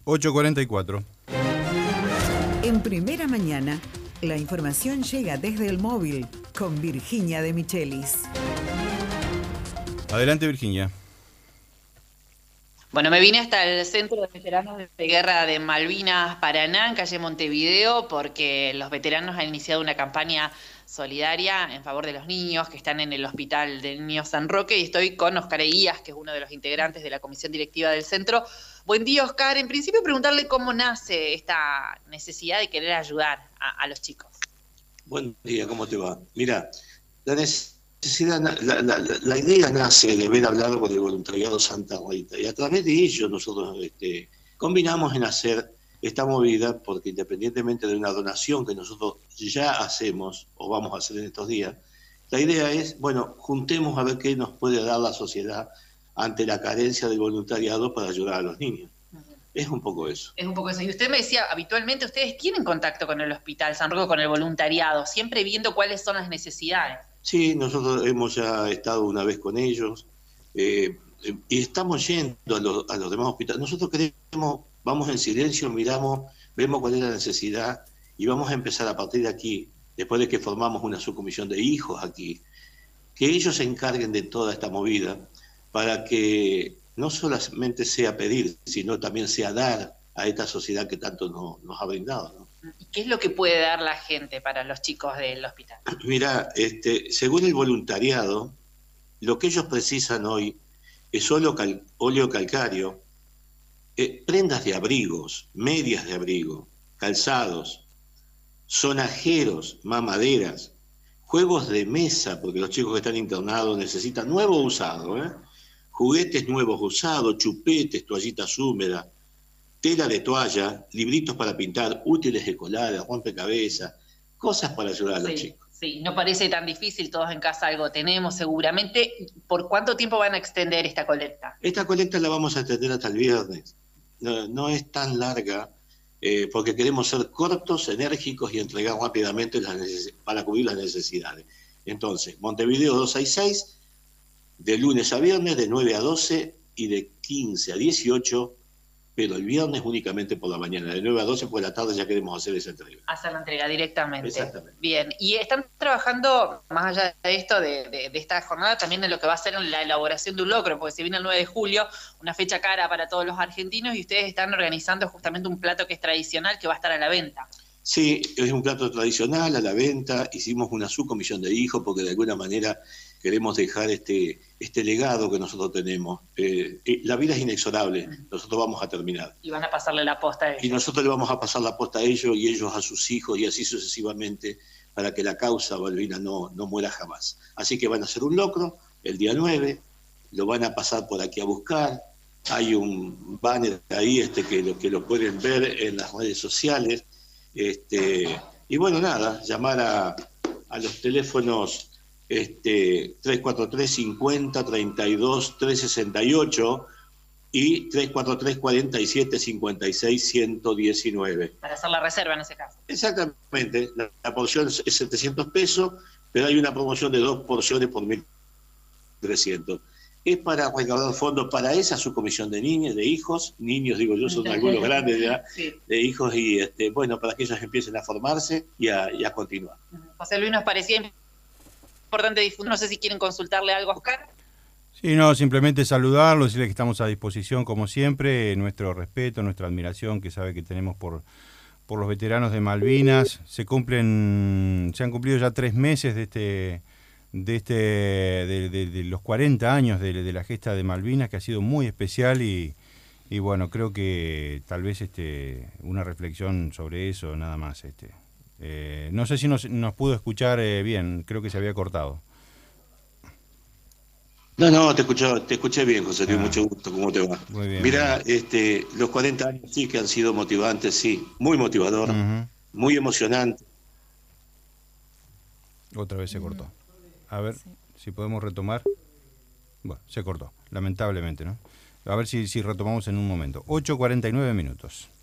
8:44. En Primera Mañana, la información llega desde el móvil con Virginia de Michelis. Adelante, Virginia. Bueno, me vine hasta el Centro de Veteranos de Guerra de Malvinas, Paraná, en calle Montevideo, porque los veteranos han iniciado una campaña solidaria en favor de los niños que están en el Hospital de Niños San Roque, y estoy con Oscar Eguías, que es uno de los integrantes de la comisión directiva del centro. Buen día, Oscar. En principio, preguntarle cómo nace esta necesidad de querer ayudar a los chicos. Buen día, ¿cómo te va? Mira, la necesidad, la idea nace de ver hablar con el voluntariado Santa Rita, y a través de ello nosotros combinamos en hacer esta movida, porque independientemente de una donación que nosotros ya hacemos o vamos a hacer en estos días, la idea es, bueno, juntemos a ver qué nos puede dar la sociedad ante la carencia del voluntariado para ayudar a los niños. Es un poco eso. Es un poco eso. Y usted me decía, habitualmente ustedes tienen contacto con el Hospital San Roque, con el voluntariado, siempre viendo cuáles son las necesidades. Sí, nosotros hemos ya estado una vez con ellos y estamos yendo a los demás hospitales. Nosotros queremos, vamos en silencio, miramos, vemos cuál es la necesidad y vamos a empezar a partir de aquí, después de que formamos una subcomisión de hijos aquí, que ellos se encarguen de toda esta movida para que no solamente sea pedir, sino también sea dar a esta sociedad que tanto nos ha brindado, ¿no? ¿Y qué es lo que puede dar la gente para los chicos del hospital? Mira, según el voluntariado, lo que ellos precisan hoy es óleo calcáreo, prendas de abrigos, medias de abrigo, calzados, sonajeros, mamaderas, juegos de mesa, porque los chicos que están internados necesitan nuevo o usado, juguetes nuevos usados, chupetes, toallitas húmedas, tela de toalla, libritos para pintar, útiles escolares, rompecabezas, cosas para ayudar a los chicos. Sí, no parece tan difícil, todos en casa algo tenemos seguramente. ¿Por cuánto tiempo van a extender esta colecta? Esta colecta la vamos a extender hasta el viernes. No es tan larga, porque queremos ser cortos, enérgicos y entregar rápidamente para cubrir las necesidades. Entonces, Montevideo 266, de lunes a viernes, de 9 a 12 y de 15 a 18, pero el viernes únicamente por la mañana, de 9 a 12 por la tarde ya queremos hacer esa entrega. Hacer la entrega directamente. Exactamente. Bien, y están trabajando, más allá de esto, de esta jornada, también en lo que va a ser la elaboración de un locro, porque se viene el 9 de julio, una fecha cara para todos los argentinos, y ustedes están organizando justamente un plato que es tradicional, que va a estar a la venta. Sí, es un plato tradicional a la venta. Hicimos una subcomisión de hijos porque de alguna manera queremos dejar este legado que nosotros tenemos. La vida es inexorable, nosotros vamos a terminar. Y van a pasarle la posta a ellos. Y nosotros le vamos a pasar la posta a ellos y ellos a sus hijos y así sucesivamente para que la causa Malvinas no muera jamás. Así que van a hacer un locro el día 9, lo van a pasar por aquí a buscar. Hay un banner ahí que lo pueden ver en las redes sociales. Y bueno, nada, llamar a los teléfonos 343 50 32 368 y 343 47 56 119. Para hacer la reserva en ese caso. Exactamente, la porción es 700 pesos, pero hay una promoción de 2 porciones por 1.300. Es para recaudar fondos para esa subcomisión de niños, de hijos, niños digo yo, son algunos grandes ya, sí, de hijos, y bueno, para que ellos empiecen a formarse y a continuar. José Luis, nos parecía importante difundir, no sé si quieren consultarle algo a Oscar. Sí, no, simplemente saludarlo, decirle que estamos a disposición como siempre, nuestro respeto, nuestra admiración, que sabe que tenemos por los veteranos de Malvinas. Se han cumplido ya 3 meses de los 40 años de la gesta de Malvinas, que ha sido muy especial y bueno, creo que tal vez una reflexión sobre eso, nada más. No sé si nos pudo escuchar bien, creo que se había cortado. No, te escuché bien, José Luis, mucho gusto, ¿cómo te va? Muy bien. Mirá, los 40 años sí que han sido motivantes, sí, muy motivador, muy emocionante. Otra vez se cortó. A ver si podemos retomar. Bueno, se cortó, lamentablemente, ¿no? A ver si retomamos en un momento. 8:49 minutos.